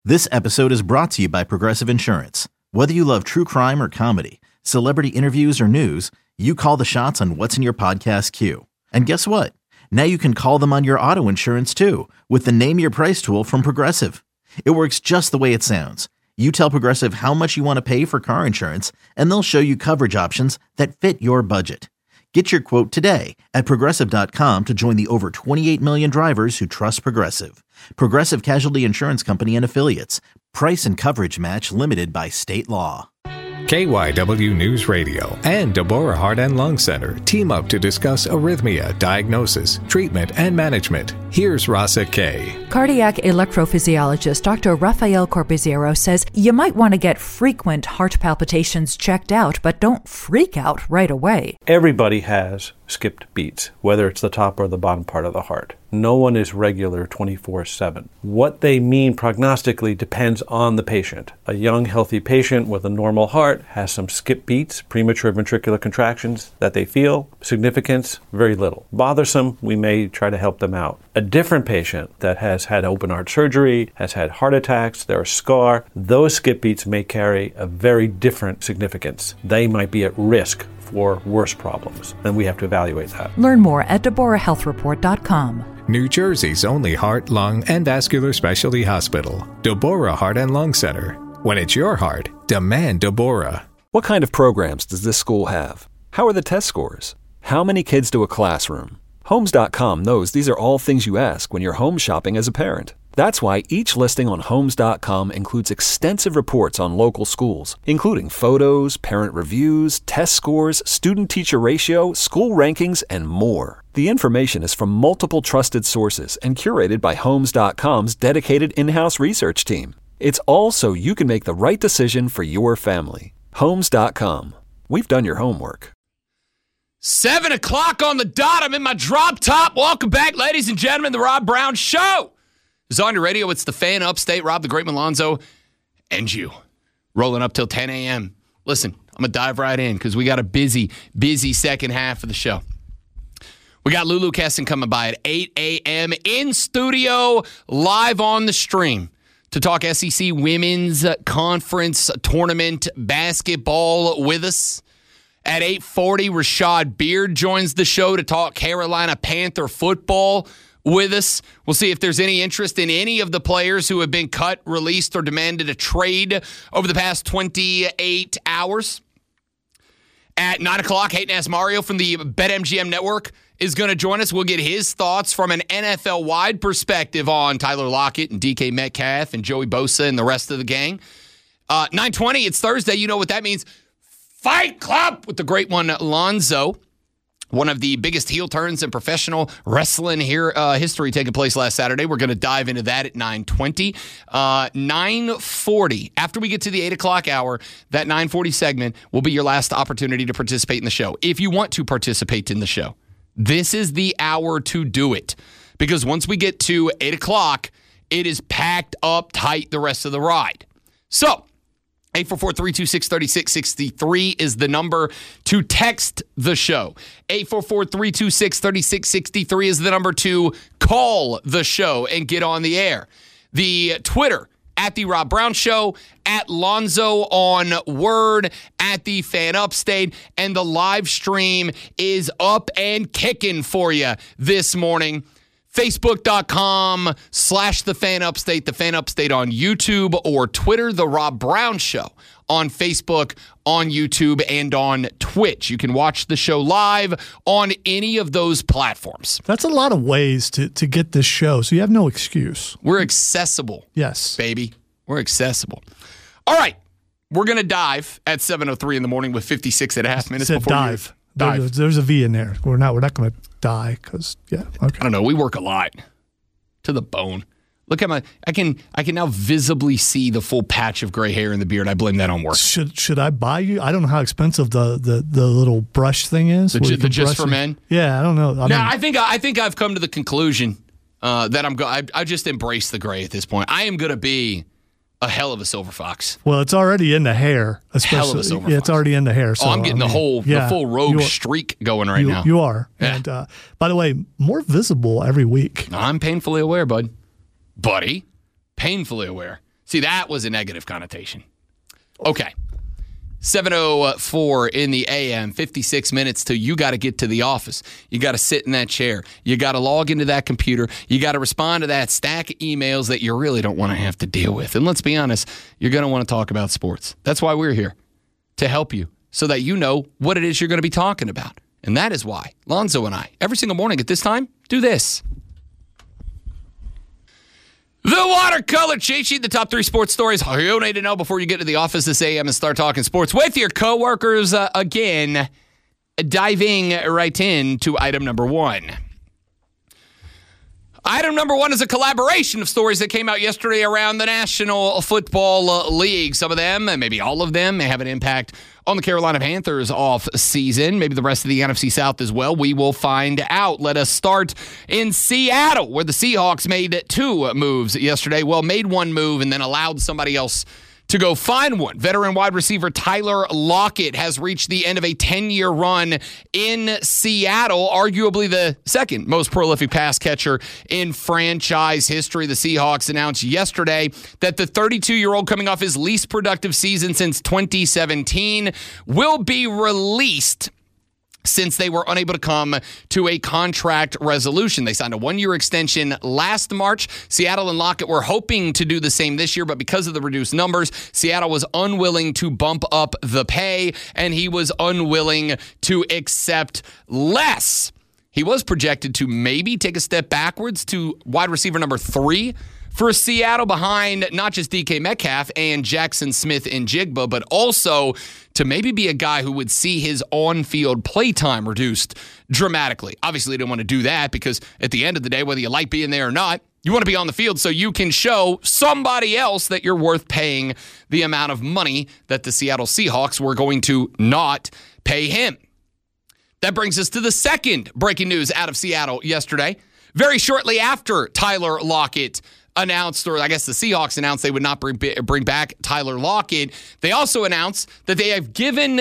This episode is brought to you by Progressive Insurance. Whether you love true crime or comedy, celebrity interviews or news, you call the shots on what's in your podcast queue. And guess what? Now you can call them on your auto insurance too with the Name Your Price tool from Progressive. It works just the way it sounds. You tell Progressive how much you want to pay for car insurance, and they'll show you coverage options that fit your budget. Get your quote today at Progressive.com to join the over 28 million drivers who trust Progressive. Progressive Casualty Insurance Company and Affiliates. Price and coverage match limited by state law. KYW News Radio and Deborah Heart and Lung Center team up to discuss arrhythmia, diagnosis, treatment, and management. Here's Rasa K. Cardiac electrophysiologist Dr. Rafael Corpizero says you might want to get frequent heart palpitations checked out, but don't freak out right away. Everybody has skipped beats, whether it's the top or the bottom part of the heart. No one is regular 24/7. What they mean prognostically depends on the patient. A young, healthy patient with a normal heart has some skip beats, premature ventricular contractions that they feel. Significance, very little. Bothersome, we may try to help them out. A different patient that has had open heart surgery, has had heart attacks, they're a scar, those skip beats may carry a very different significance. They might be at risk for worse problems, and we have to evaluate that. Learn more at DeborahHealthReport.com. New Jersey's only heart, lung, and vascular specialty hospital, Deborah Heart and Lung Center. When it's your heart, demand Deborah. What kind of programs does this school have? How are the test scores? How many kids do a classroom? Homes.com knows these are all things you ask when you're home shopping as a parent. That's why each listing on Homes.com includes extensive reports on local schools, including photos, parent reviews, test scores, student-teacher ratio, school rankings, and more. The information is from multiple trusted sources and curated by Homes.com's dedicated in-house research team. It's all so you can make the right decision for your family. Homes.com. We've done your homework. 7 o'clock on the dot. I'm in my drop top. Welcome back, ladies and gentlemen. The Rob Brown Show is on your radio. It's the Fan Upstate. Rob the Great Malonzo and you. Rolling up till 10 a.m. Listen, I'm going to dive right in because we got a busy second half of the show. We got Lulu Kesson coming by at 8 a.m. in studio, live on the stream to talk SEC Women's Conference Tournament basketball with us. At 8:40, Rashad Beard joins the show to talk Carolina Panther football with us. We'll see if there's any interest in any of the players who have been cut, released, or demanded a trade over the past 28 hours. At 9 o'clock, Hayden Asmario from the BetMGM Network is going to join us. We'll get his thoughts from an NFL-wide perspective on Tyler Lockett and DK Metcalf and Joey Bosa and the rest of the gang. 9:20, it's Thursday. You know what that means. Fight Club with the great one, Lonzo. One of the biggest heel turns in professional wrestling history taking place last Saturday. We're going to dive into that at 9:20. 9:40, after we get to the 8 o'clock hour, that 9:40 segment will be your last opportunity to participate in the show. If you want to participate in the show, this is the hour to do it. Because once we get to 8 o'clock, it is packed up tight the rest of the ride. So, 844-326-3663 is the number to text the show. 844-326-3663 is the number to call the show and get on the air. The Twitter, at The Rob Brown Show, at Lonzo on Word, at The Fan Upstate, and the live stream is up and kicking for you this morning. Facebook.com/The Fan Upstate, The Fan Upstate on YouTube, or Twitter, The Rob Brown Show on Facebook, on YouTube, and on Twitch. You can watch the show live on any of those platforms. That's a lot of ways to get this show, so you have no excuse. We're accessible. Yes. Baby. We're accessible. All right. We're going to dive at 7:03 in the morning with 56 and a half minutes before dive. There's a V in there. We're not going to die because, yeah. Okay. I don't know. We work a lot to the bone. Look at I can now visibly see the full patch of gray hair in the beard. I blame that on work. Should I buy you? I don't know how expensive the little brush thing is. The Just for Men? Yeah, I don't know. I think I've come to the conclusion that I just embrace the gray at this point. I am going to be a hell of a silver fox. Well, it's already in the hair, especially. Hell of a silver fox. It's already in the hair. So, I'm getting the full rogue streak going now. You are. Yeah. And by the way, more visible every week. I'm painfully aware, buddy. Painfully aware. See, that was a negative connotation. Okay. 7:04 in the a.m., 56 minutes till you got to get to the office. You got to sit in that chair. You got to log into that computer. You got to respond to that stack of emails that you really don't want to have to deal with. And let's be honest, you're going to want to talk about sports. That's why we're here, to help you so that you know what it is you're going to be talking about. And that is why Lonzo and I, every single morning at this time, do this. The watercolor cheat sheet, the top 3 sports stories you need to know before you get to the office this a.m. and start talking sports with your coworkers. Again, diving right into item number 1. Item number 1 is a collaboration of stories that came out yesterday around the National Football League. Some of them, and maybe all of them, may have an impact on the Carolina Panthers off season, maybe the rest of the NFC South as well. We will find out. Let us start in Seattle, where the Seahawks made 2 moves yesterday. Well, made 1 move and then allowed somebody else to go find one. Veteran wide receiver Tyler Lockett has reached the end of a 10-year run in Seattle, arguably the second most prolific pass catcher in franchise history. The Seahawks announced yesterday that the 32-year-old, coming off his least productive season since 2017, will be released since they were unable to come to a contract resolution. They signed a 1-year extension last March. Seattle and Lockett were hoping to do the same this year, but because of the reduced numbers, Seattle was unwilling to bump up the pay, and he was unwilling to accept less. He was projected to maybe take a step backwards to wide receiver number 3 for Seattle, behind not just DK Metcalf and Jackson Smith-Njigba, but also to maybe be a guy who would see his on-field playtime reduced dramatically. Obviously, they didn't want to do that because at the end of the day, whether you like being there or not, you want to be on the field so you can show somebody else that you're worth paying the amount of money that the Seattle Seahawks were going to not pay him. That brings us to the second breaking news out of Seattle yesterday. Very shortly after Tyler Lockett announced, or I guess the Seahawks announced they would not bring back Tyler Lockett, they also announced that they have given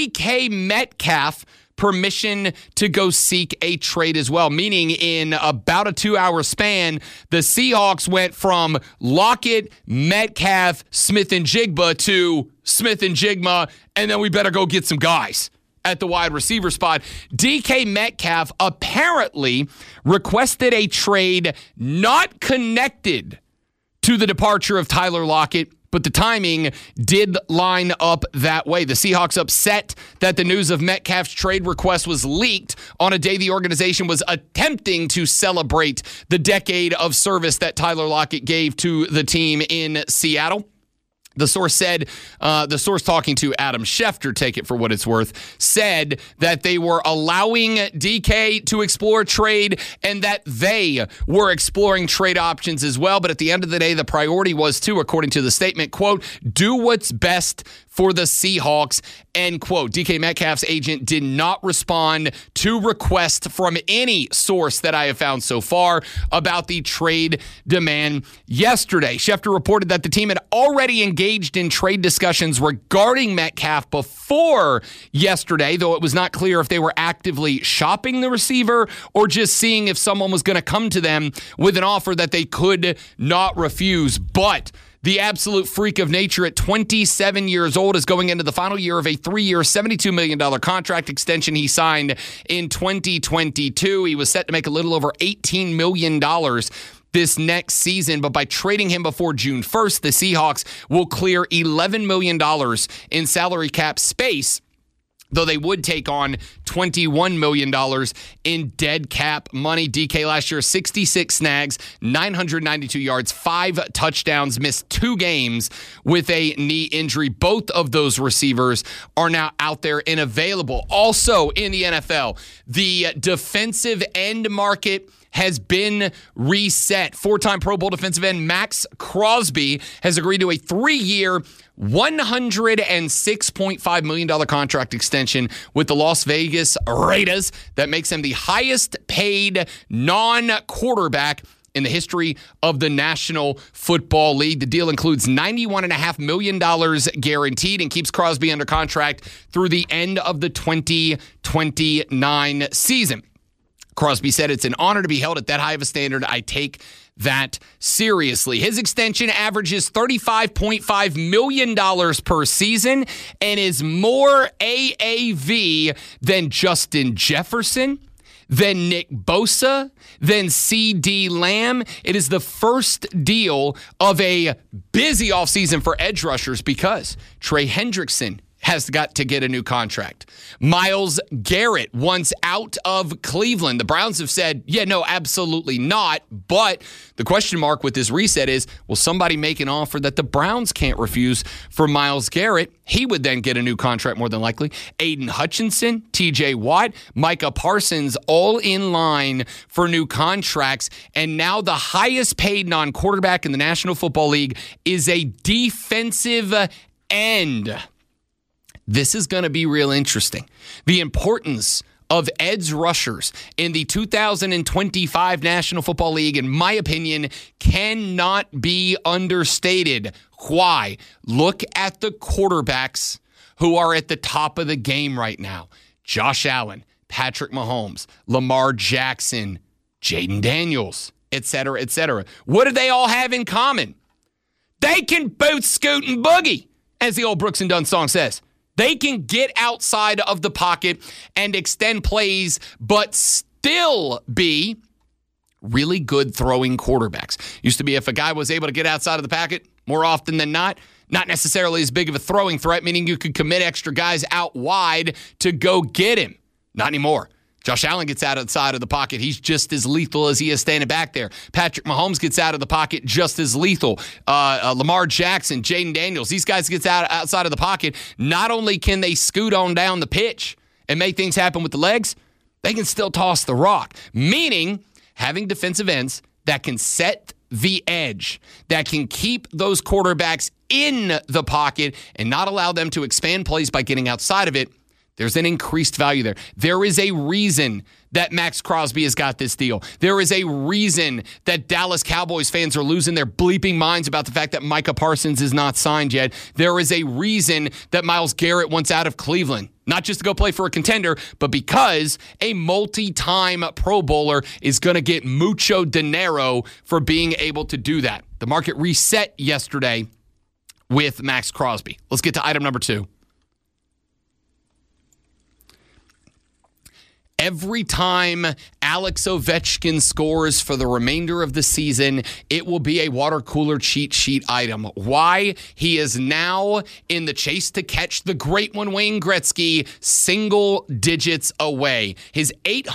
DK Metcalf permission to go seek a trade as well, meaning in about a 2-hour span, the Seahawks went from Lockett, Metcalf, Smith-Njigba to Smith-Njigba, and then we better go get some guys at the wide receiver spot. DK Metcalf apparently requested a trade not connected to the departure of Tyler Lockett, but the timing did line up that way. The Seahawks upset that the news of Metcalf's trade request was leaked on a day the organization was attempting to celebrate the decade of service that Tyler Lockett gave to the team in Seattle. The source said, the source talking to Adam Schefter, take it for what it's worth, said that they were allowing DK to explore trade and that they were exploring trade options as well. But at the end of the day, the priority was to, according to the statement, quote, do what's best for the Seahawks, end quote. DK Metcalf's agent did not respond to requests from any source that I have found so far about the trade demand yesterday. Schefter reported that the team had already engaged in trade discussions regarding Metcalf before yesterday, though it was not clear if they were actively shopping the receiver or just seeing if someone was going to come to them with an offer that they could not refuse. But the absolute freak of nature at 27 years old is going into the final year of a 3-year, $72 million contract extension he signed in 2022. He was set to make a little over $18 million this next season, but by trading him before June 1st, the Seahawks will clear $11 million in salary cap space, though they would take on $21 million in dead cap money. DK last year, 66 snags, 992 yards, 5 touchdowns, missed 2 games with a knee injury. Both of those receivers are now out there and available. Also in the NFL, the defensive end market has been reset. 4-time Pro Bowl defensive end Max Crosby has agreed to a 3-year, $106.5 million contract extension with the Las Vegas Raiders. That makes him the highest paid non-quarterback in the history of the National Football League. The deal includes $91.5 million guaranteed and keeps Crosby under contract through the end of the 2029 season. Crosby said, "It's an honor to be held at that high of a standard. I take that seriously. His extension averages $35.5 million per season and is more AAV than Justin Jefferson, than Nick Bosa, than CeeDee Lamb. It is the first deal of a busy offseason for edge rushers because Trey Hendrickson has got to get a new contract. Myles Garrett wants out of Cleveland. The Browns have said, yeah, no, absolutely not. But the question mark with this reset is, will somebody make an offer that the Browns can't refuse for Myles Garrett? He would then get a new contract more than likely. Aiden Hutchinson, TJ Watt, Micah Parsons, all in line for new contracts. And now the highest paid non-quarterback in the National Football League is a defensive end. This is going to be real interesting. The importance of edge rushers in the 2025 National Football League, in my opinion, cannot be understated. Why? Look at the quarterbacks who are at the top of the game right now. Josh Allen, Patrick Mahomes, Lamar Jackson, Jaden Daniels, etc., etc. What do they all have in common? They can boot, scoot, and boogie, as the old Brooks and Dunn song says. They can get outside of the pocket and extend plays, but still be really good throwing quarterbacks. Used to be if a guy was able to get outside of the pocket more often than not necessarily as big of a throwing threat, meaning you could commit extra guys out wide to go get him. Not anymore. Josh Allen gets outside of the pocket. He's just as lethal as he is standing back there. Patrick Mahomes gets out of the pocket just as lethal. Lamar Jackson, Jaden Daniels, these guys get outside of the pocket. Not only can they scoot on down the pitch and make things happen with the legs, they can still toss the rock. Meaning, having defensive ends that can set the edge, that can keep those quarterbacks in the pocket and not allow them to expand plays by getting outside of it, there's an increased value there. There is a reason that Max Crosby has got this deal. There is a reason that Dallas Cowboys fans are losing their bleeping minds about the fact that Micah Parsons is not signed yet. There is a reason that Myles Garrett wants out of Cleveland. Not just to go play for a contender, but because a multi-time Pro Bowler is going to get mucho dinero for being able to do that. The market reset yesterday with Max Crosby. Let's get to item number 2. Every time Alex Ovechkin scores for the remainder of the season, it will be a water cooler cheat sheet item. Why? He is now in the chase to catch the great one, Wayne Gretzky, single digits away. His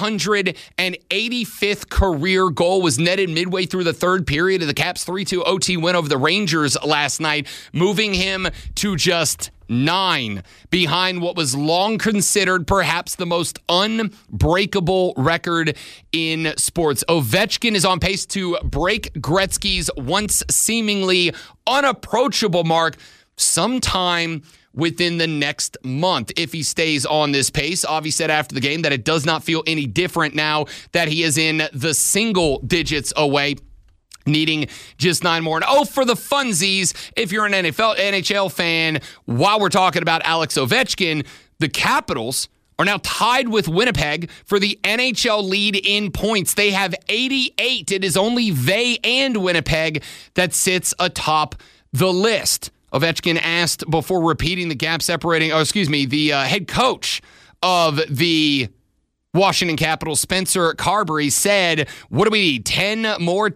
885th career goal was netted midway through the third period of the Caps' 3-2 OT win over the Rangers last night, moving him to just 9 behind what was long considered perhaps the most unbreakable record in sports. Ovechkin is on pace to break Gretzky's once seemingly unapproachable mark sometime within the next month if he stays on this pace. Avi said after the game that it does not feel any different now that he is in the single digits away, needing just 9 more. And for the funsies, if you're an NHL fan, while we're talking about Alex Ovechkin, the Capitals are now tied with Winnipeg for the NHL lead in points. They have 88. It is only they and Winnipeg that sits atop the list. Ovechkin asked before repeating the gap separating, the head coach of the Washington Capitals, Spencer Carberry, said, what do we need? 10 more.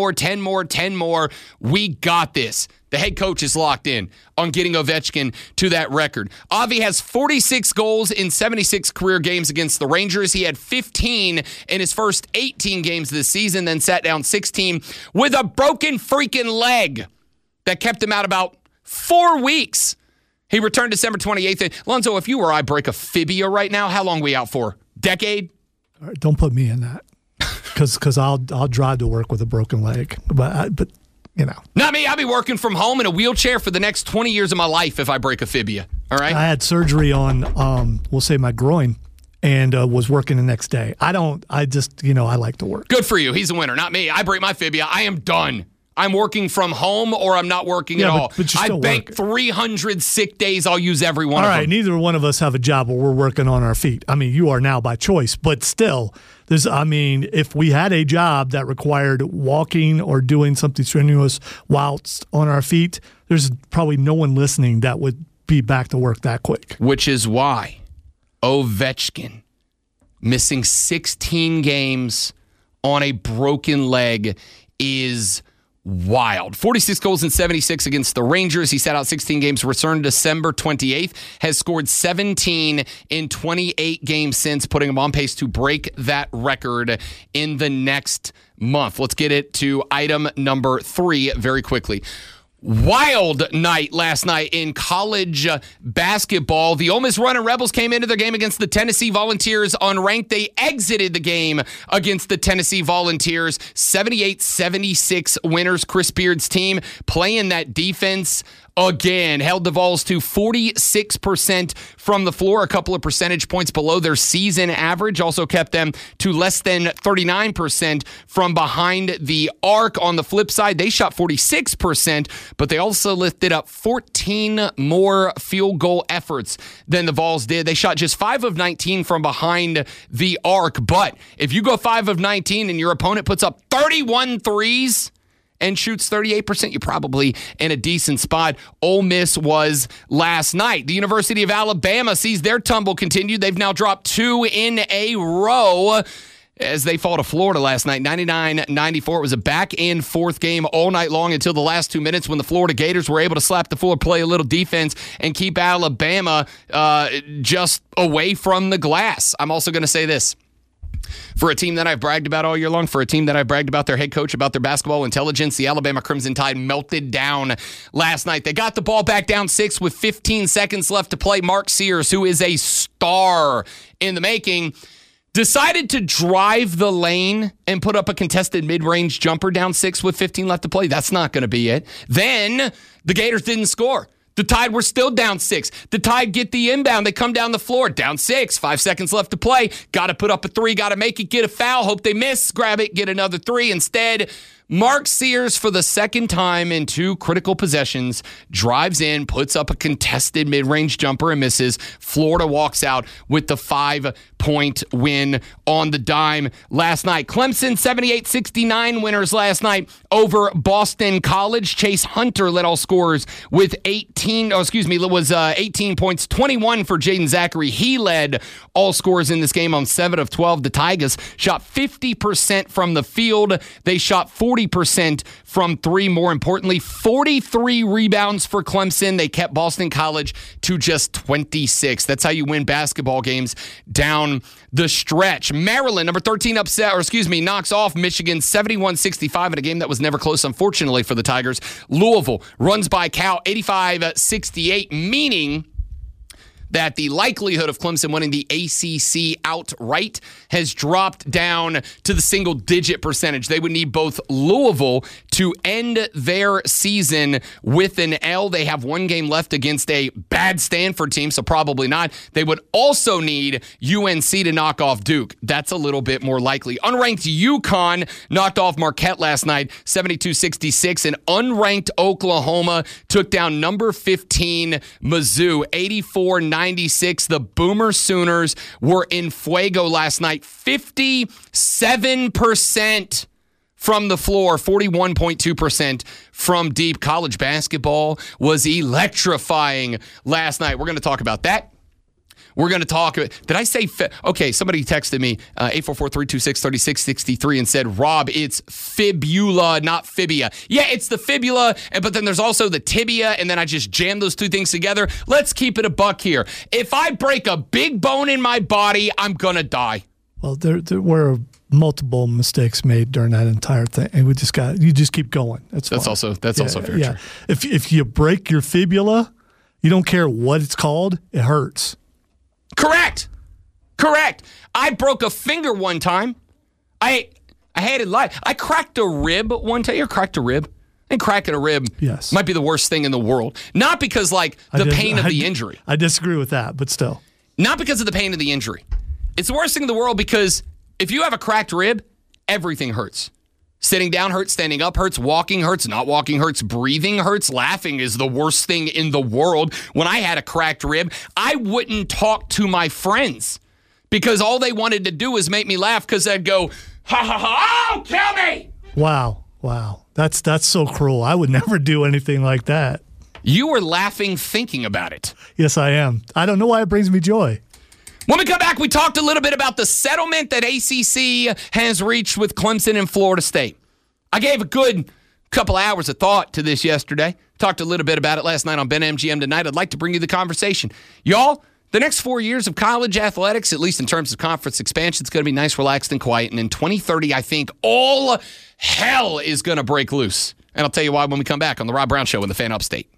We got this. The head coach is locked in on getting Ovechkin to that record. Avi has 46 goals in 76 career games against the Rangers. He had 15 in his first 18 games this season, then sat down 16 with a broken freaking leg that kept him out about 4 weeks. He returned December 28th. Lonzo, if you or I break a fibia right now, how long are we out for? Decade? All right, don't put me in that, because I'll drive to work with a broken leg. But you know, not me. I'll be working from home in a wheelchair for the next 20 years of my life if I break a fibia. All right. I had surgery on we'll say my groin, and was working the next day. I like to work. Good for you. He's a winner, not me. I break my fibia, I am done. I'm working from home or I'm not working at all. But I bank 300 sick days. I'll use every one of them. All right, neither one of us have a job where we're working on our feet. I mean, you are now by choice, but still, if we had a job that required walking or doing something strenuous whilst on our feet, there's probably no one listening that would be back to work that quick. Which is why Ovechkin missing 16 games on a broken leg is wild. 46 goals and 76 against the Rangers. He sat out 16 games, returned December 28th, has scored 17 in 28 games since, putting him on pace to break that record in the next month. Let's get it to item number 3 very quickly. Wild night last night in college basketball. The Ole Miss Runnin' Rebels came into their game against the Tennessee Volunteers unranked. They exited the game against the Tennessee Volunteers. 78-76 winners. Chris Beard's team playing that defense again. Held the Vols to 46% from the floor, a couple of percentage points below their season average. Also kept them to less than 39% from behind the arc. On the flip side, they shot 46%, but they also lifted up 14 more field goal efforts than the Vols did. They shot just 5 of 19 from behind the arc, but if you go 5 of 19 and your opponent puts up 31 threes and shoots 38%, you're probably in a decent spot. Ole Miss was last night. The University of Alabama sees their tumble continue. They've now dropped 2 in a row as they fall to Florida last night, 99-94. It was a back-and-forth game all night long until the last 2 minutes when the Florida Gators were able to slap the floor, play a little defense, and keep Alabama just away from the glass. I'm also going to say this. For a team that I've bragged about all year long, for a team that I've bragged about their head coach, about their basketball intelligence, the Alabama Crimson Tide melted down last night. They got the ball back down 6 with 15 seconds left to play. Mark Sears, who is a star in the making, decided to drive the lane and put up a contested mid-range jumper down 6 with 15 left to play. That's not going to be it. Then the Gators didn't score. The Tide were still down 6. The Tide get the inbound. They come down the floor, down 6. 5 seconds left to play. Got to put up a 3. Got to make it, get a foul. Hope they miss. Grab it, get another 3. Instead, Mark Sears, for the second time in 2 critical possessions, drives in, puts up a contested mid-range jumper and misses. Florida walks out with the 5-point win on the dime last night. Clemson, 78-69 winners last night over Boston College. Chase Hunter led all scorers with 18 points, 21 for Jaden Zachary. He led all scorers in this game on 7 of 12. The Tigers shot 50% from the field. They shot 40% from 3. More importantly, 43 rebounds for Clemson. They kept Boston College to just 26. That's how you win basketball games down the stretch. Maryland, number 13, knocks off Michigan 71-65 in a game that was never close, unfortunately, for the Tigers. Louisville runs by Cal 85-68, meaning that the likelihood of Clemson winning the ACC outright has dropped down to the single-digit percentage. They would need both Louisville to end their season with an L. They have 1 game left against a bad Stanford team, so probably not. They would also need UNC to knock off Duke. That's a little bit more likely. Unranked UConn knocked off Marquette last night, 72-66, and unranked Oklahoma took down number 15 Mizzou, 84-96. The Boomer Sooners were in fuego last night, 57% from the floor, 41.2% from deep. College basketball was electrifying last night. We're going to talk about that. We're going to talk. Did I say? Okay, somebody texted me 844-326-3663 and said, Rob, it's fibula, not fibia. Yeah, it's the fibula, but then there's also the tibia, and then I just jammed those 2 things together. Let's keep it a buck here. If I break a big bone in my body, I'm going to die. Well, there were multiple mistakes made during that entire thing, and you just keep going. That's also very true. If you break your fibula, you don't care what it's called, it hurts. Correct. I broke a finger one time. I had it live. I cracked a rib one time. You ever cracked a rib? And cracking a rib might be the worst thing in the world. Not because the pain of the injury. I disagree with that, but still. Not because of the pain of the injury. It's the worst thing in the world because if you have a cracked rib, everything hurts. Sitting down hurts, standing up hurts, walking hurts, not walking hurts, breathing hurts, laughing is the worst thing in the world. When I had a cracked rib, I wouldn't talk to my friends because all they wanted to do was make me laugh because they'd go, ha ha ha, oh, kill me. Wow. That's so cruel. I would never do anything like that. You were laughing thinking about it. Yes, I am. I don't know why it brings me joy. When we come back, we talked a little bit about the settlement that ACC has reached with Clemson and Florida State. I gave a good couple hours of thought to this yesterday. Talked a little bit about it last night on BenMGM Tonight. I'd like to bring you the conversation. Y'all, the next 4 years of college athletics, at least in terms of conference expansion, it's going to be nice, relaxed, and quiet. And in 2030, I think all hell is going to break loose. And I'll tell you why when we come back on The Rob Brown Show in the Fan Upstate.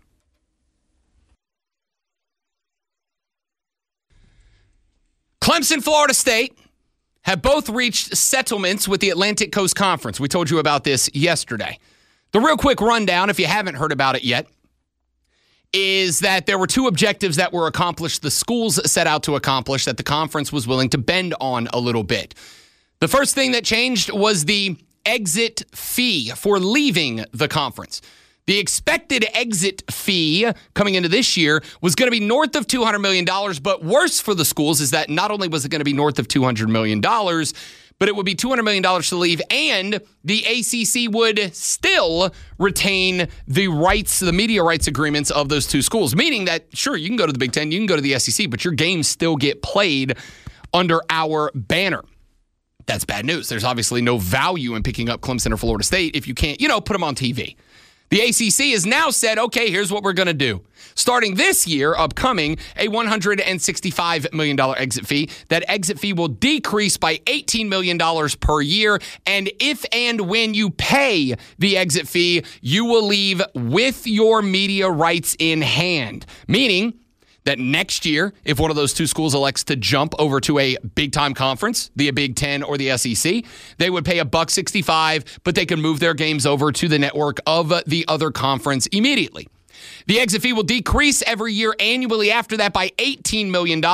Clemson, Florida State have both reached settlements with the Atlantic Coast Conference. We told you about this yesterday. The real quick rundown, if you haven't heard about it yet, is that there were two objectives that were accomplished, the schools set out to accomplish, that the conference was willing to bend on a little bit. The first thing that changed was the exit fee for leaving the conference. The expected exit fee coming into this year was going to be north of $200 million, but worse for the schools is that not only was it going to be north of $200 million, but it would be $200 million to leave, and the ACC would still retain the rights, the media rights agreements of those two schools, meaning that, sure, you can go to the Big Ten, you can go to the SEC, but your games still get played under our banner. That's bad news. There's obviously no value in picking up Clemson or Florida State if you can't, put them on TV. The ACC has now said, okay, here's what we're going to do. Starting this year, upcoming, a $165 million exit fee. That exit fee will decrease by $18 million per year. And if and when you pay the exit fee, you will leave with your media rights in hand. Meaning that next year, if one of those two schools elects to jump over to a big-time conference, the Big Ten or the SEC, they would pay $1.65, but they can move their games over to the network of the other conference immediately. The exit fee will decrease every year annually after that by $18 million to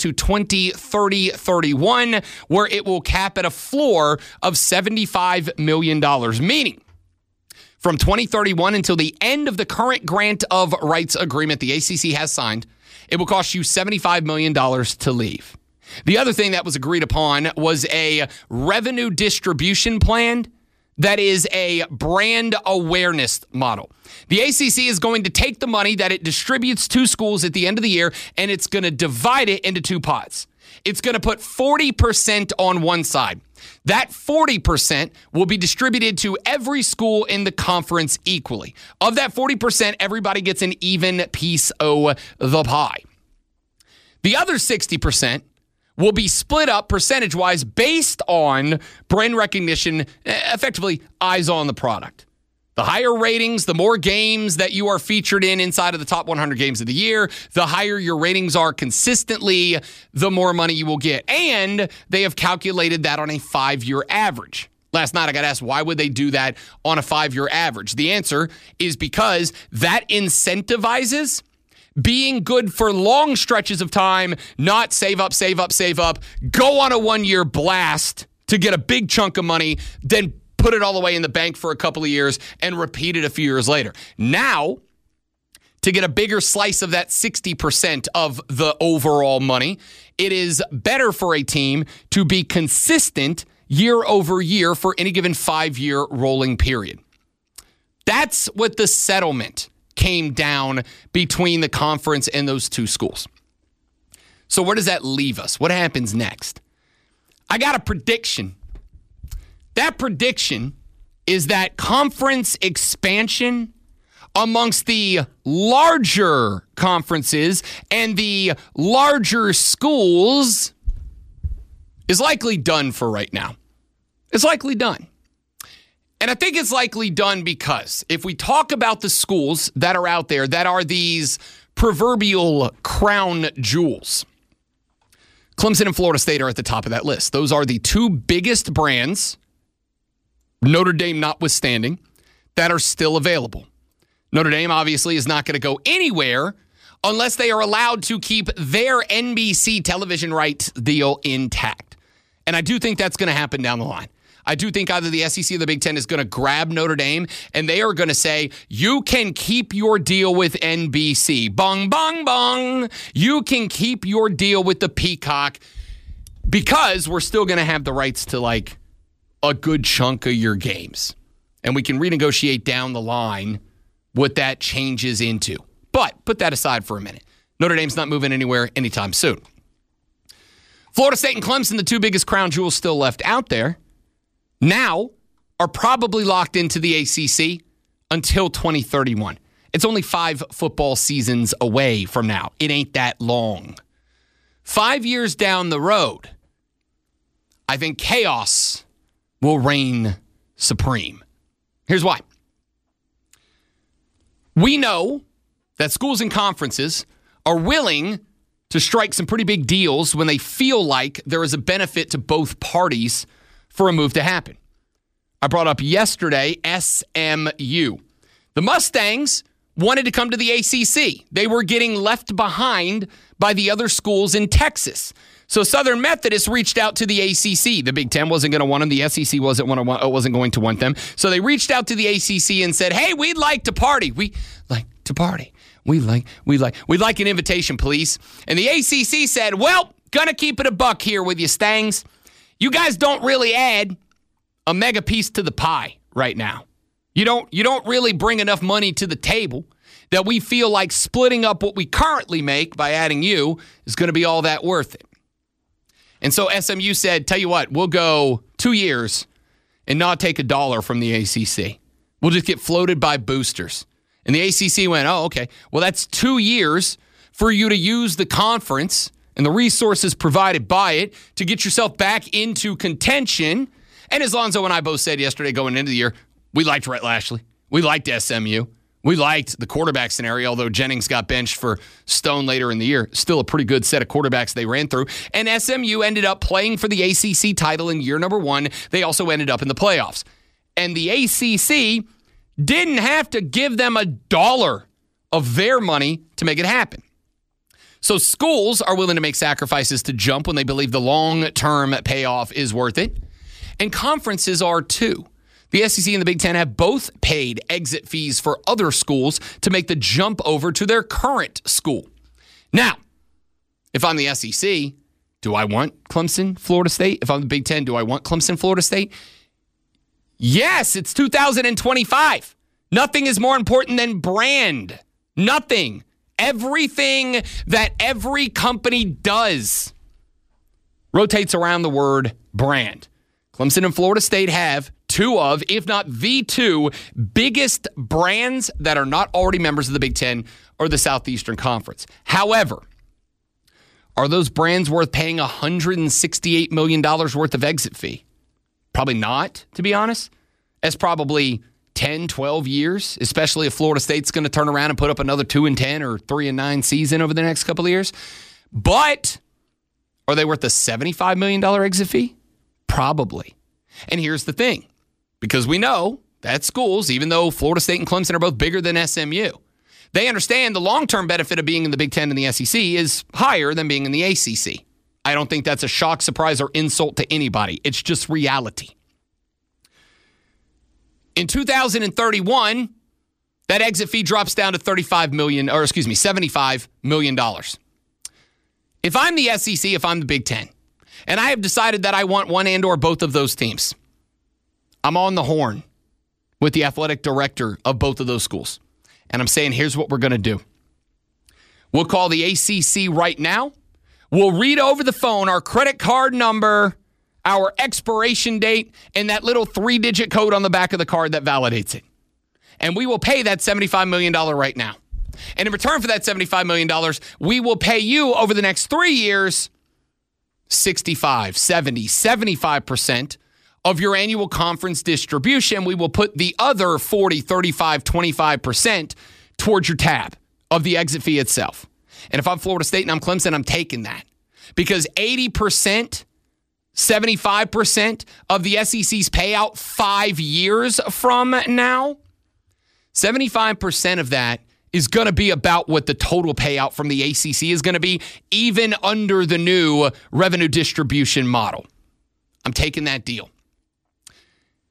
2030-31, where it will cap at a floor of $75 million, meaning from 2031 until the end of the current grant of rights agreement the ACC has signed, it will cost you $75 million to leave. The other thing that was agreed upon was a revenue distribution plan that is a brand awareness model. The ACC is going to take the money that it distributes to schools at the end of the year, and it's going to divide it into two pots. It's going to put 40% on one side. That 40% will be distributed to every school in the conference equally. Of that 40%, everybody gets an even piece of the pie. The other 60% will be split up percentage-wise based on brand recognition, effectively eyes on the product. The higher ratings, the more games that you are featured in inside of the top 100 games of the year, the higher your ratings are consistently, the more money you will get. And they have calculated that on a 5-year average. Last night I got asked, why would they do that on a 5-year average? The answer is because that incentivizes being good for long stretches of time, not save up, go on a 1-year blast to get a big chunk of money, then put it all the way in the bank for a couple of years and repeat it a few years later. Now, to get a bigger slice of that 60% of the overall money, it is better for a team to be consistent year over year for any given 5-year rolling period. That's what the settlement came down between the conference and those two schools. So where does that leave us? What happens next? I got a prediction. That prediction is that conference expansion amongst the larger conferences and the larger schools is likely done for right now. It's likely done. And I think it's likely done because if we talk about the schools that are out there that are these proverbial crown jewels, Clemson and Florida State are at the top of that list. Those are the two biggest brands, Notre Dame notwithstanding, that are still available. Notre Dame obviously is not going to go anywhere unless they are allowed to keep their NBC television rights deal intact. And I do think that's going to happen down the line. I do think either the SEC or the Big Ten is going to grab Notre Dame, and they are going to say, you can keep your deal with NBC. Bong, bong, bong. You can keep your deal with the Peacock because we're still going to have the rights to, like, a good chunk of your games. And we can renegotiate down the line what that changes into. But put that aside for a minute. Notre Dame's not moving anywhere anytime soon. Florida State and Clemson, the two biggest crown jewels still left out there, now are probably locked into the ACC until 2031. It's only 5 football seasons away from now. It ain't that long. 5 years down the road, I think chaos will reign supreme. Here's why. We know that schools and conferences are willing to strike some pretty big deals when they feel like there is a benefit to both parties for a move to happen. I brought up yesterday SMU. The Mustangs wanted to come to the ACC. They were getting left behind by the other schools in Texas. So Southern Methodist reached out to the ACC. The Big Ten wasn't going to want them. The SEC wasn't going to want them. So they reached out to the ACC and said, hey, we'd like to party. We like to party. We'd like an invitation, please. And the ACC said, well, gonna keep it a buck here with you, Stangs. You guys don't really add a mega piece to the pie right now. You don't really bring enough money to the table that we feel like splitting up what we currently make by adding you is going to be all that worth it. And so SMU said, tell you what, we'll go 2 years and not take $1 from the ACC. We'll just get floated by boosters. And the ACC went, oh, okay. Well, that's 2 years for you to use the conference and the resources provided by it to get yourself back into contention. And as Lonzo and I both said yesterday going into the year, we liked Rhett Lashley. We liked SMU. We liked the quarterback scenario, although Jennings got benched for Stone later in the year. Still a pretty good set of quarterbacks they ran through. And SMU ended up playing for the ACC title in year number 1. They also ended up in the playoffs. And the ACC didn't have to give them $1 of their money to make it happen. So schools are willing to make sacrifices to jump when they believe the long-term payoff is worth it. And conferences are too. The SEC and the Big Ten have both paid exit fees for other schools to make the jump over to their current school. Now, if I'm the SEC, do I want Clemson, Florida State? If I'm the Big Ten, do I want Clemson, Florida State? Yes, it's 2025. Nothing is more important than brand. Nothing. Everything that every company does rotates around the word brand. Clemson and Florida State have 2 of, if not the 2, biggest brands that are not already members of the Big Ten or the Southeastern Conference. However, are those brands worth paying $168 million worth of exit fee? Probably not, to be honest. That's probably 10, 12 years, especially if Florida State's going to turn around and put up another 2-10 or 3-9 season over the next couple of years. But are they worth a $75 million exit fee? Probably. And here's the thing, because we know that schools, even though Florida State and Clemson are both bigger than SMU, they understand the long-term benefit of being in the Big Ten and the SEC is higher than being in the ACC. I don't think that's a shock, surprise, or insult to anybody. It's just reality. In 2031, that exit fee drops down to $75 million. If I'm the SEC, if I'm the Big Ten, and I have decided that I want one and or both of those teams, I'm on the horn with the athletic director of both of those schools. And I'm saying, here's what we're going to do. We'll call the ACC right now. We'll read over the phone our credit card number, our expiration date, and that little 3-digit code on the back of the card that validates it. And we will pay that $75 million right now. And in return for that $75 million, we will pay you over the next 3 years 65, 70, 75% of your annual conference distribution. We will put the other 40, 35, 25% towards your tab of the exit fee itself. And if I'm Florida State and I'm Clemson, I'm taking that. Because 80%, 75% of the SEC's payout 5 years from now, 75% of that is going to be about what the total payout from the ACC is going to be, even under the new revenue distribution model. I'm taking that deal.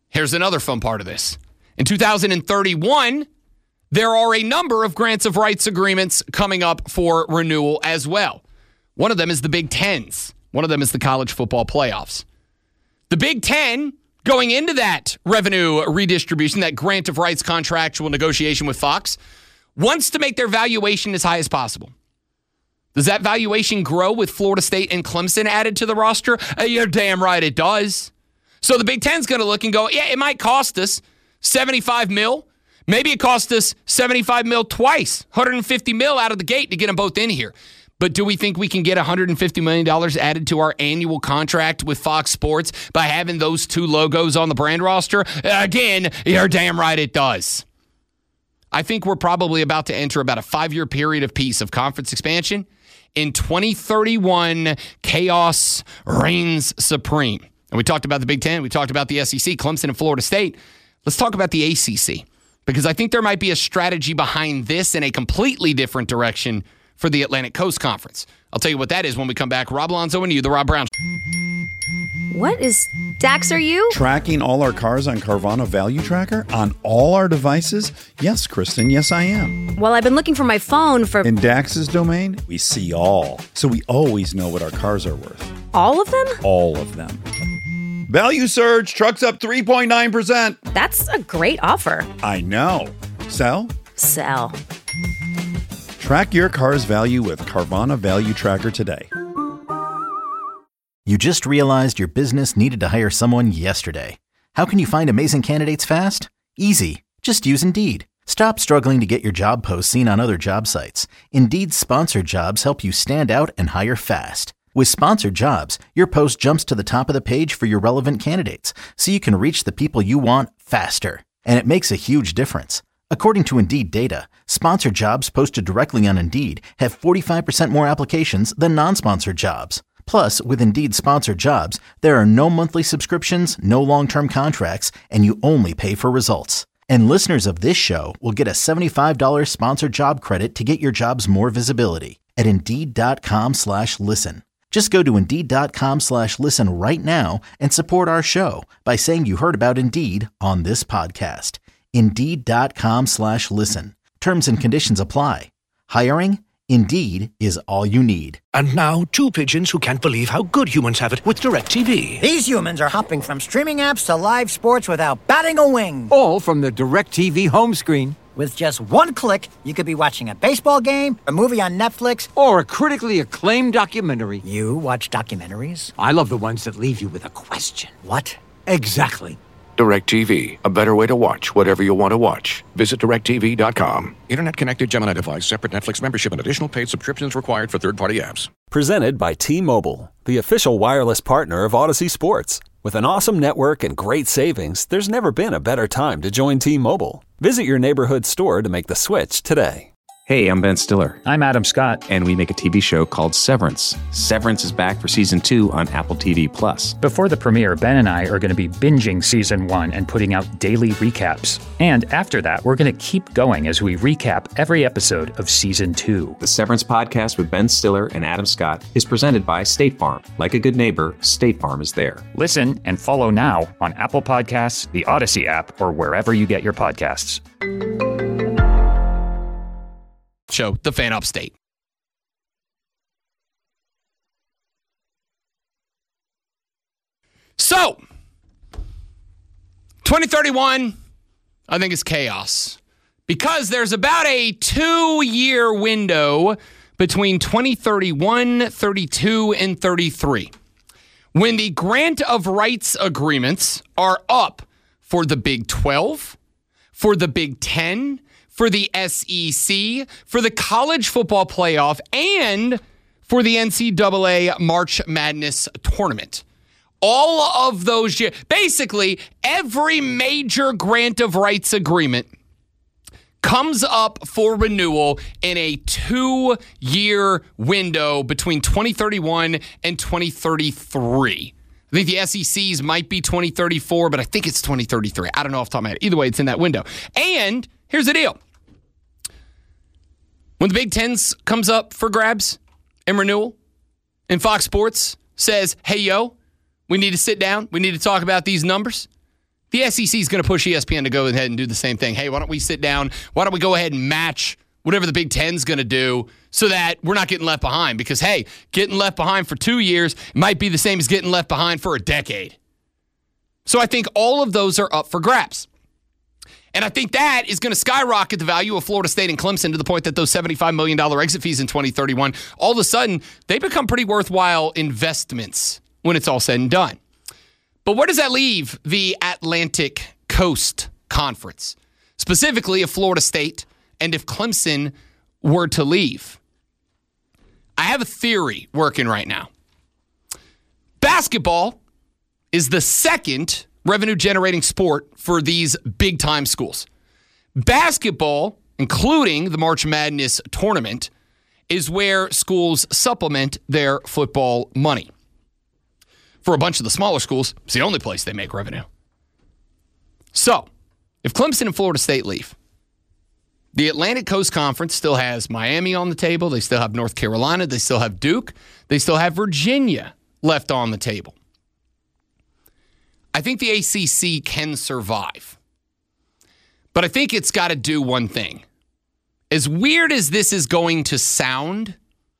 Here's another fun part of this. In 2031, there are a number of grants of rights agreements coming up for renewal as well. One of them is the Big Tens. One of them is the college football playoffs. The Big Ten, going into that revenue redistribution, that grant of rights contractual negotiation with Fox, wants to make their valuation as high as possible. Does that valuation grow with Florida State and Clemson added to the roster? You're damn right it does. So the Big Ten's going to look and go, yeah, it might cost us $75 million. Maybe it cost us $75 million twice, $150 million out of the gate to get them both in here. But do we think we can get $150 million added to our annual contract with Fox Sports by having those two logos on the brand roster? Again, you're damn right it does. I think we're probably about to enter about a 5-year period of peace of conference expansion. In 2031, chaos reigns supreme. And we talked about the Big Ten. We talked about the SEC, Clemson, and Florida State. Let's talk about the ACC, because I think there might be a strategy behind this in a completely different direction for the Atlantic Coast Conference. I'll tell you what that is when we come back. Rob Alonzo and you, the Rob Brown. What is Dax, are you? Tracking all our cars on Carvana Value Tracker on all our devices? Yes, Kristen, yes, I am. Well, I've been looking for my phone for... In Dax's domain, we see all. So we always know what our cars are worth. All of them? All of them. Value surge, trucks up 3.9%. That's a great offer. I know. Sell? Sell. Track your car's value with Carvana Value Tracker today. You just realized your business needed to hire someone yesterday. How can you find amazing candidates fast? Easy. Just use Indeed. Stop struggling to get your job posts seen on other job sites. Indeed's sponsored jobs help you stand out and hire fast. With sponsored jobs, your post jumps to the top of the page for your relevant candidates, so you can reach the people you want faster. And it makes a huge difference. According to Indeed data, sponsored jobs posted directly on Indeed have 45% more applications than non-sponsored jobs. Plus, with Indeed sponsored jobs, there are no monthly subscriptions, no long-term contracts, and you only pay for results. And listeners of this show will get a $75 sponsored job credit to get your jobs more visibility at Indeed.com/listen. Just go to Indeed.com/listen right now and support our show by saying you heard about Indeed on this podcast. Indeed.com/listen. Terms and conditions apply. Hiring? Indeed is all you need. And now, two pigeons who can't believe how good humans have it with DirecTV. These humans are hopping from streaming apps to live sports without batting a wing. All from the DirecTV home screen. With just one click, you could be watching a baseball game, a movie on Netflix, or a critically acclaimed documentary. You watch documentaries? I love the ones that leave you with a question. What? Exactly. DirecTV, a better way to watch whatever you want to watch. Visit DirecTV.com. Internet-connected Gemini device, separate Netflix membership, and additional paid subscriptions required for third-party apps. Presented by T-Mobile, the official wireless partner of Odyssey Sports. With an awesome network and great savings, there's never been a better time to join T-Mobile. Visit your neighborhood store to make the switch today. Hey, I'm Ben Stiller. I'm Adam Scott. And we make a TV show called Severance. Severance is back for Season 2 on Apple TV+. Before the premiere, Ben and I are going to be binging Season 1 and putting out daily recaps. And after that, we're going to keep going as we recap every episode of Season 2. The Severance podcast with Ben Stiller and Adam Scott is presented by State Farm. Like a good neighbor, State Farm is there. Listen and follow now on Apple Podcasts, the Odyssey app, or wherever you get your podcasts. Show, the Fan Upstate. So, 2031, I think, is chaos. Because there's about a 2-year window between 2031, 32, and 33, when the grant of rights agreements are up for the Big 12, for the Big 10, for the SEC, for the college football playoff, and for the NCAA March Madness tournament. All of those, basically every major grant of rights agreement comes up for renewal in a 2-year window between 2031 and 2033. I think the SEC's might be 2034, but I think it's 2033. I don't know off the top of my head. Either way, it's in that window. And here's the deal. When the Big Ten comes up for grabs and renewal, and Fox Sports says, hey, yo, we need to sit down, we need to talk about these numbers, The SEC is going to push ESPN to go ahead and do the same thing. Hey, why don't we sit down? Why don't we go ahead and match whatever the Big Ten's going to do so that we're not getting left behind? Because, hey, getting left behind for 2 years might be the same as getting left behind for a decade. So I think all of those are up for grabs. And I think that is going to skyrocket the value of Florida State and Clemson to the point that those $75 million exit fees in 2031, all of a sudden, they become pretty worthwhile investments when it's all said and done. But where does that leave the Atlantic Coast Conference? Specifically, if Florida State and if Clemson were to leave? I have a theory working right now. Basketball is the second revenue-generating sport for these big-time schools. Basketball, including the March Madness tournament, is where schools supplement their football money. For a bunch of the smaller schools, it's the only place they make revenue. So, if Clemson and Florida State leave, the Atlantic Coast Conference still has Miami on the table. They still have North Carolina. They still have Duke. They still have Virginia left on the table. I think the ACC can survive. But I think it's got to do one thing. As weird as this is going to sound,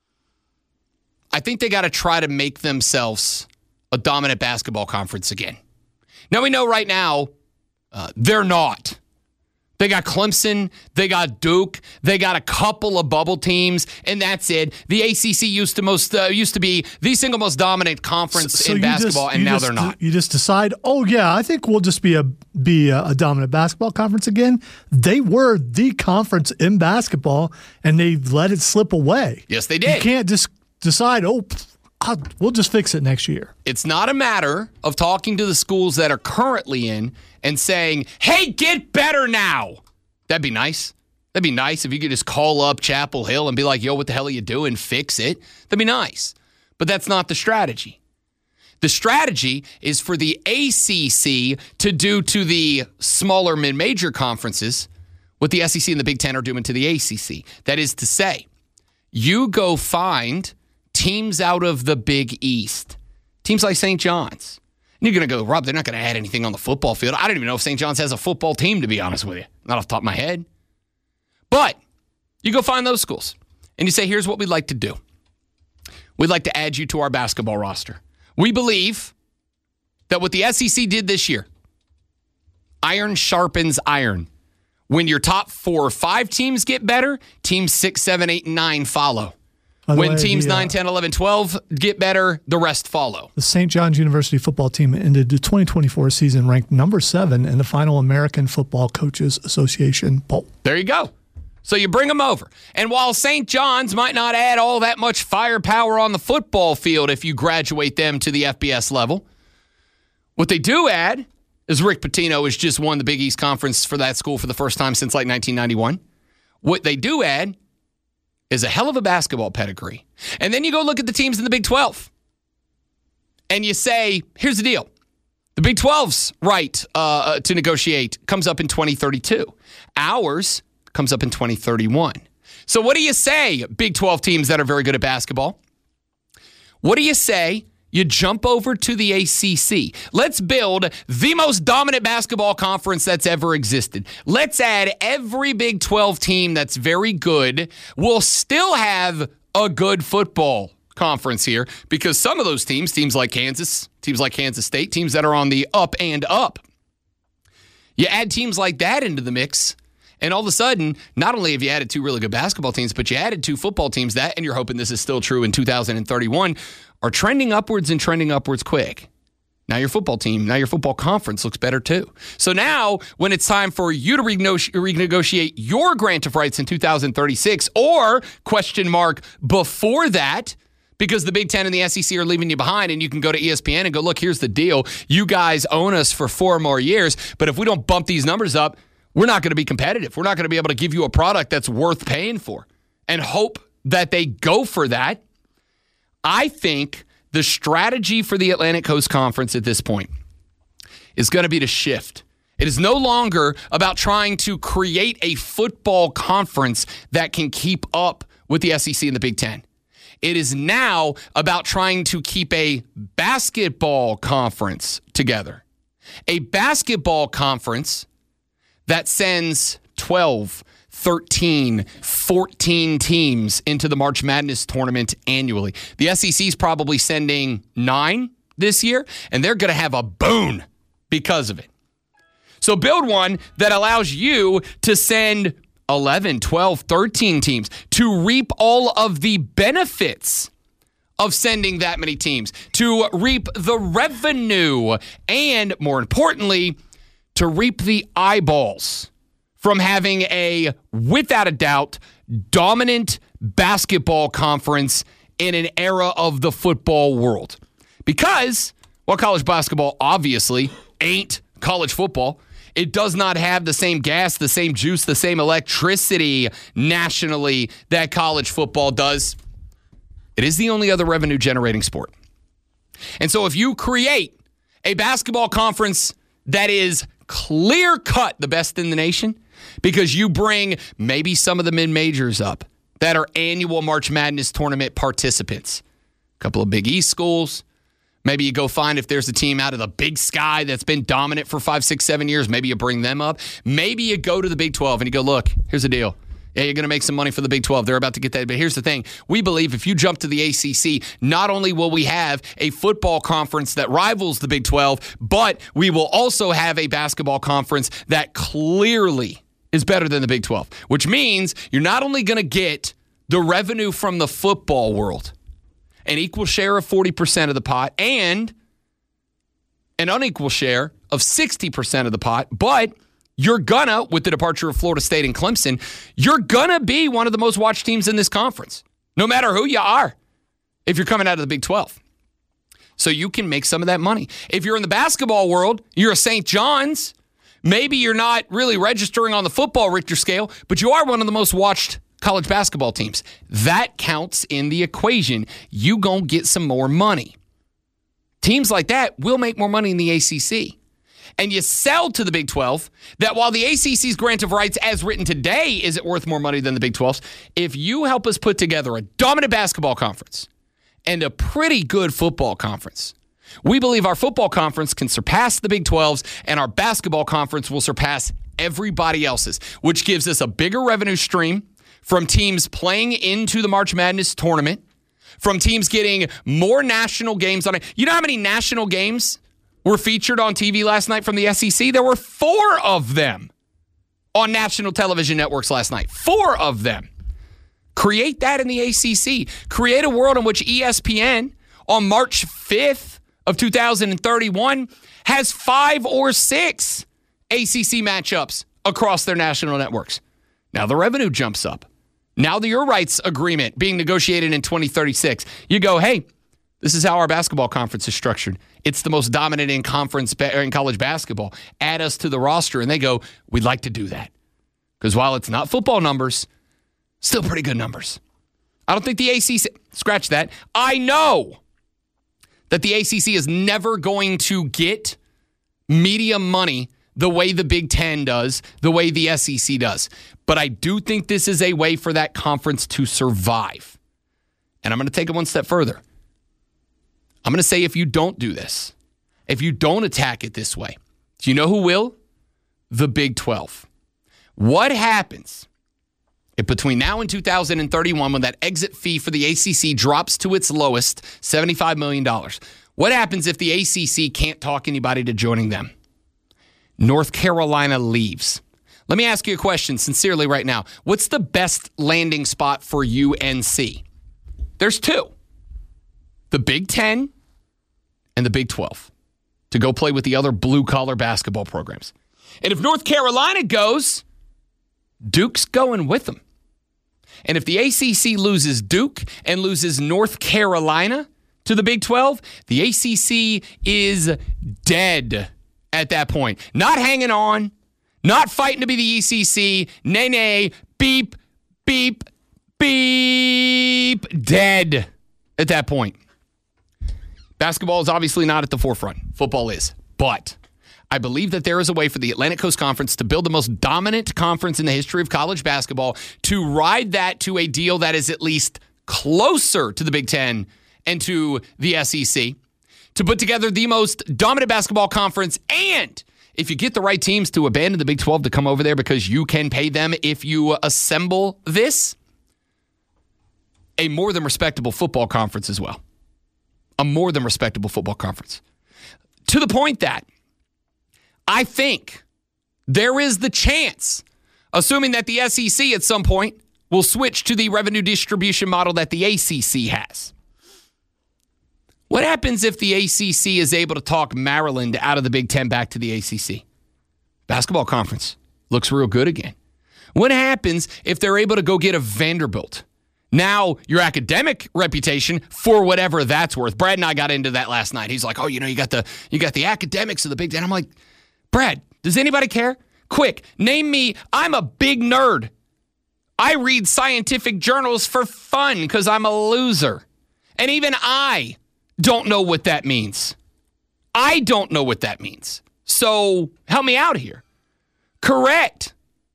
I think they got to try to make themselves a dominant basketball conference again. Now, we know right now they're not. They got Clemson, they got Duke, they got a couple of bubble teams, and that's it. The ACC used to be the single most dominant conference in basketball, and now they're not. You just decide, oh yeah, I think we'll just be a dominant basketball conference again. They were the conference in basketball, and they let it slip away. Yes, they did. You can't just decide, we'll just fix it next year. It's not a matter of talking to the schools that are currently in and saying, hey, get better now. That'd be nice. That'd be nice if you could just call up Chapel Hill and be like, yo, what the hell are you doing? Fix it. That'd be nice. But that's not the strategy. The strategy is for the ACC to do to the smaller mid-major conferences what the SEC and the Big Ten are doing to the ACC. That is to say, you go find teams out of the Big East, teams like St. John's. And you're going to go, Rob, they're not going to add anything on the football field. I don't even know if St. John's has a football team, to be honest with you. Not off the top of my head. But you go find those schools, and you say, here's what we'd like to do. We'd like to add you to our basketball roster. We believe that what the SEC did this year, iron sharpens iron. When your top 4 or 5 teams get better, teams 6, 7, 8, and 9 follow. When teams 9, 10, 11, 12 get better, the rest follow. The St. John's University football team ended the 2024 season ranked number 7 in the final American Football Coaches Association poll. There you go. So you bring them over. And while St. John's might not add all that much firepower on the football field if you graduate them to the FBS level, what they do add is Rick Pitino has just won the Big East Conference for that school for the first time since like 1991. What they do add is a hell of a basketball pedigree. And then you go look at the teams in the Big 12. And you say, here's the deal. The Big 12's right to negotiate comes up in 2032. Ours comes up in 2031. So what do you say, Big 12 teams that are very good at basketball? What do you say? You jump over to the ACC. Let's build the most dominant basketball conference that's ever existed. Let's add every Big 12 team that's very good. We'll still have a good football conference here because some of those teams like Kansas, teams like Kansas State, teams that are on the up and up. You add teams like that into the mix, and all of a sudden, not only have you added 2 really good basketball teams, but you added 2 football teams that, and you're hoping this is still true in 2031, are trending upwards and trending upwards quick. Now your football team, now your football conference looks better too. So now when it's time for you to renegotiate your grant of rights in 2036 or question mark before that, because the Big Ten and the SEC are leaving you behind and you can go to ESPN and go, look, here's the deal. You guys own us for 4 more years, but if we don't bump these numbers up, we're not going to be competitive. We're not going to be able to give you a product that's worth paying for and hope that they go for that. I think the strategy for the Atlantic Coast Conference at this point is going to be to shift. It is no longer about trying to create a football conference that can keep up with the SEC and the Big Ten. It is now about trying to keep a basketball conference together. A basketball conference that sends 12, 13, 14 teams into the March Madness tournament annually. The SEC is probably sending 9 this year, and they're going to have a boon because of it. So build one that allows you to send 11, 12, 13 teams to reap all of the benefits of sending that many teams, to reap the revenue, and more importantly, to reap the eyeballs from having a, without a doubt, dominant basketball conference in an era of the football world. Because, while college basketball obviously ain't college football, it does not have the same gas, the same juice, the same electricity nationally that college football does. It is the only other revenue-generating sport. And so if you create a basketball conference that is clear-cut the best in the nation, because you bring maybe some of the mid-majors up that are annual March Madness tournament participants, a couple of Big East schools, maybe you go find if there's a team out of the Big Sky that's been dominant for 5, 6, 7 years. Maybe you bring them up. Maybe you go to the Big 12 and you go, look, here's the deal. Yeah, you're going to make some money for the Big 12. They're about to get that. But here's the thing. We believe if you jump to the ACC, not only will we have a football conference that rivals the Big 12, but we will also have a basketball conference that clearly is better than the Big 12, which means you're not only going to get the revenue from the football world, an equal share of 40% of the pot, and an unequal share of 60% of the pot, but you're gonna, with the departure of Florida State and Clemson, you're gonna be one of the most watched teams in this conference, no matter who you are, if you're coming out of the Big 12. So you can make some of that money. If you're in the basketball world, you're a St. John's, maybe you're not really registering on the football Richter scale, but you are one of the most watched college basketball teams. That counts in the equation. You gonna get some more money. Teams like that will make more money in the ACC. And you sell to the Big 12 that while the ACC's grant of rights as written today isn't worth more money than the Big 12's, if you help us put together a dominant basketball conference and a pretty good football conference, we believe our football conference can surpass the Big 12's and our basketball conference will surpass everybody else's, which gives us a bigger revenue stream from teams playing into the March Madness tournament, from teams getting more national games on it. You know how many national games were featured on TV last night from the SEC? There were 4 of them on national television networks last night. 4 of them. Create that in the ACC. Create a world in which ESPN on March 5th of 2031 has 5 or 6 ACC matchups across their national networks. Now the revenue jumps up. Now the your rights agreement being negotiated in 2036. You go, hey, this is how our basketball conference is structured. It's the most dominant in college basketball. Add us to the roster. And they go, we'd like to do that. Because while it's not football numbers, still pretty good numbers. I don't think the ACC, scratch that. I know that the ACC is never going to get media money the way the Big Ten does, the way the SEC does. But I do think this is a way for that conference to survive. And I'm going to take it one step further. I'm going to say if you don't do this, if you don't attack it this way, do you know who will? The Big 12. What happens if between now and 2031, when that exit fee for the ACC drops to its lowest, $75 million, what happens if the ACC can't talk anybody to joining them? North Carolina leaves. Let me ask you a question sincerely right now. What's the best landing spot for UNC? There's 2. The Big 10 and the Big 12 to go play with the other blue-collar basketball programs. And if North Carolina goes, Duke's going with them. And if the ACC loses Duke and loses North Carolina to the Big 12, the ACC is dead at that point. Not hanging on, not fighting to be the ECC, nay, beep, beep, beep, dead at that point. Basketball is obviously not at the forefront. Football is. But I believe that there is a way for the Atlantic Coast Conference to build the most dominant conference in the history of college basketball, to ride that to a deal that is at least closer to the Big Ten and to the SEC, to put together the most dominant basketball conference, and if you get the right teams to abandon the Big 12 to come over there because you can pay them if you assemble this, a more than respectable football conference as well. A more than respectable football conference. To the point that I think there is the chance, assuming that the SEC at some point will switch to the revenue distribution model that the ACC has. What happens if the ACC is able to talk Maryland out of the Big Ten back to the ACC? Basketball conference looks real good again. What happens if they're able to go get a Vanderbilt? Now, your academic reputation, for whatever that's worth. Brad and I got into that last night. He's like, oh, you got the academics of the Big Ten. I'm like, Brad, does anybody care? Quick, name me. I'm a big nerd. I read scientific journals for fun because I'm a loser. And even I don't know what that means. I don't know what that means. So help me out here. Correct.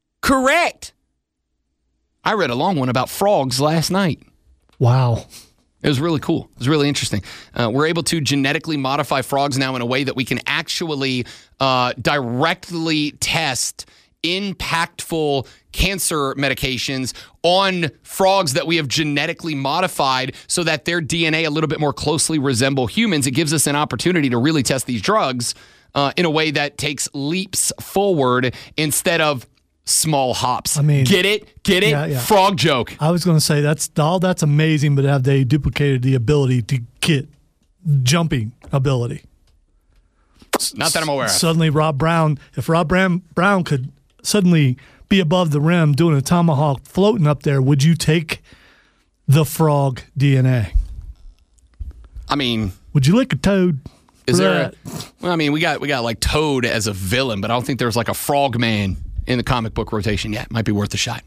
I read a long one about frogs last night. Wow. It was really cool. It was really interesting. We're able to genetically modify frogs now in a way that we can actually directly test impactful cancer medications on frogs that we have genetically modified so that their DNA a little bit more closely resemble humans. It gives us an opportunity to really test these drugs in a way that takes leaps forward instead of small hops. I mean, get it? Yeah. Frog joke. I was going to say that's amazing, but have they duplicated the ability to get jumping ability? Not that I'm aware of. Suddenly, if Rob Brown could suddenly be above the rim doing a tomahawk floating up there, would you take the frog DNA? I mean, would you lick a toad? Is there? We got like Toad as a villain, but I don't think there's like a frog man in the comic book rotation yet. Might be worth a shot.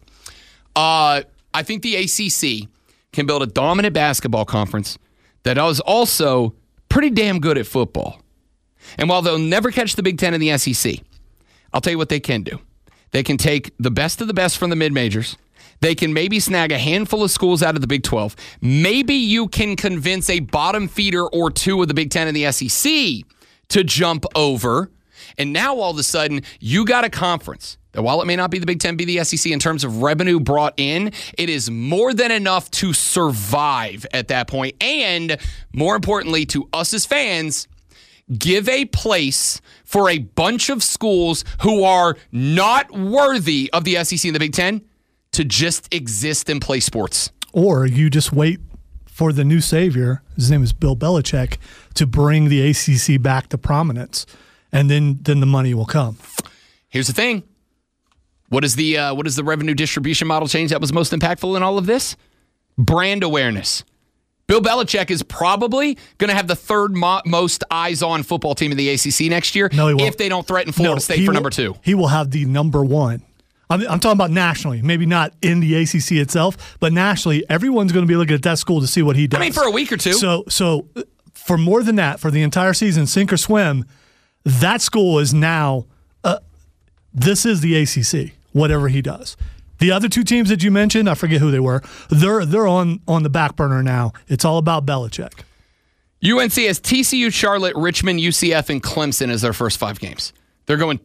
I think the ACC can build a dominant basketball conference that is also pretty damn good at football. And while they'll never catch the Big Ten and the SEC, I'll tell you what they can do. They can take the best of the best from the mid-majors. They can maybe snag a handful of schools out of the Big 12. Maybe you can convince a bottom feeder or two of the Big Ten and the SEC to jump over. And now all of a sudden, you got a conference that while it may not be the Big Ten, be the SEC in terms of revenue brought in, it is more than enough to survive at that point. And more importantly, to us as fans, give a place for a bunch of schools who are not worthy of the SEC and the Big Ten to just exist and play sports. Or you just wait for the new savior, his name is Bill Belichick, to bring the ACC back to prominence, and then the money will come. Here's the thing. What is the revenue distribution model change that was most impactful in all of this? Brand awareness. Bill Belichick is probably going to have the third most eyes-on football team in the ACC next year if they don't threaten Florida State for number 2. He will have the number 1. I'm talking about nationally, maybe not in the ACC itself, but nationally, everyone's going to be looking at that school to see what he does. I mean, for a week or two. So for more than that, for the entire season, sink or swim, that school is now, this is the ACC, whatever he does. The other two teams that you mentioned, I forget who they were, they're on the back burner now. It's all about Belichick. UNC has TCU, Charlotte, Richmond, UCF, and Clemson as their first 5 games. They're going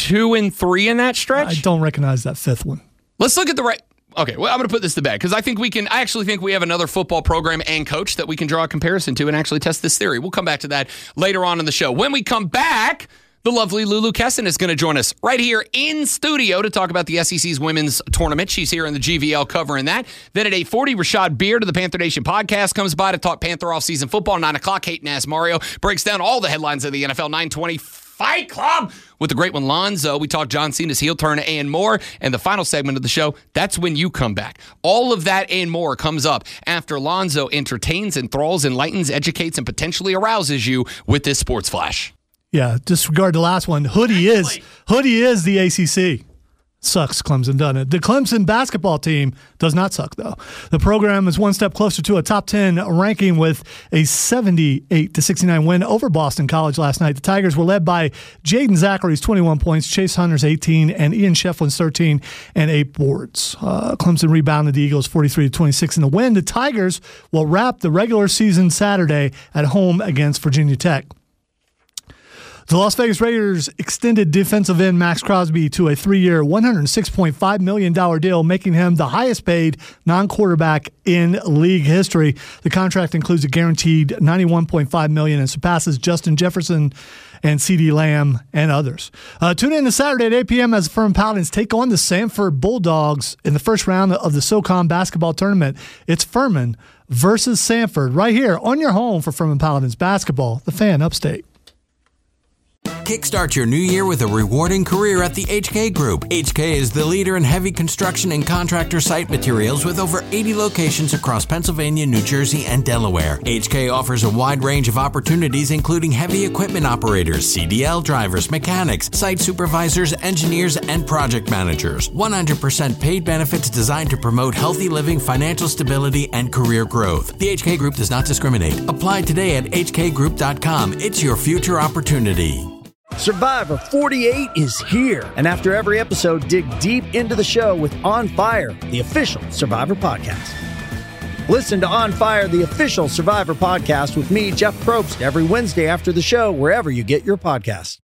2-3 in that stretch. I don't recognize that 5th one. Let's look at the right. Okay, well, I'm going to put this to bed because I actually think we have another football program and coach that we can draw a comparison to and actually test this theory. We'll come back to that later on in the show. When we come back, the lovely Lulu Kesson is going to join us right here in studio to talk about the SEC's women's tournament. She's here in the GVL covering that. Then at 8:40, Rashad Beard of the Panther Nation podcast comes by to talk Panther off-season football. 9 o'clock, Hayden Ask Mario breaks down all the headlines of the NFL. 9:20, Fight Club with the great one, Lonzo. We talk John Cena's heel turn and more. And the final segment of the show, that's when you come back. All of that and more comes up after Lonzo entertains, enthralls, enlightens, educates, and potentially arouses you with this Sports Flash. Yeah, disregard the last one. Hoodie is the ACC. sucks Clemson, doesn't it? The Clemson basketball team does not suck, though. The program is one step closer to a top 10 ranking with a 78-69 win over Boston College last night. The Tigers were led by Jaden Zachary's 21 points, Chase Hunter's 18, and Ian Shefflin's 13 and 8 boards. Clemson rebounded the Eagles 43-26 in the win. The Tigers will wrap the regular season Saturday at home against Virginia Tech. The Las Vegas Raiders extended defensive end Max Crosby to a 3-year, $106.5 million deal, making him the highest-paid non-quarterback in league history. The contract includes a guaranteed $91.5 million and surpasses Justin Jefferson and CeeDee Lamb and others. Tune in this Saturday at 8 p.m. as the Furman Paladins take on the Samford Bulldogs in the first round of the SoCon basketball tournament. It's Furman versus Samford right here on your home for Furman Paladins basketball, the Fan Upstate. Kickstart your new year with a rewarding career at the HK Group. HK is the leader in heavy construction and contractor site materials with over 80 locations across Pennsylvania, New Jersey, and Delaware. HK offers a wide range of opportunities including heavy equipment operators, CDL drivers, mechanics, site supervisors, engineers, and project managers. 100% paid benefits designed to promote healthy living, financial stability, and career growth. The HK Group does not discriminate. Apply today at hkgroup.com. It's your future opportunity. Survivor 48 is here. And after every episode, dig deep into the show with On Fire, the official Survivor podcast. Listen to On Fire, the official Survivor podcast with me, Jeff Probst, every Wednesday after the show, wherever you get your podcasts.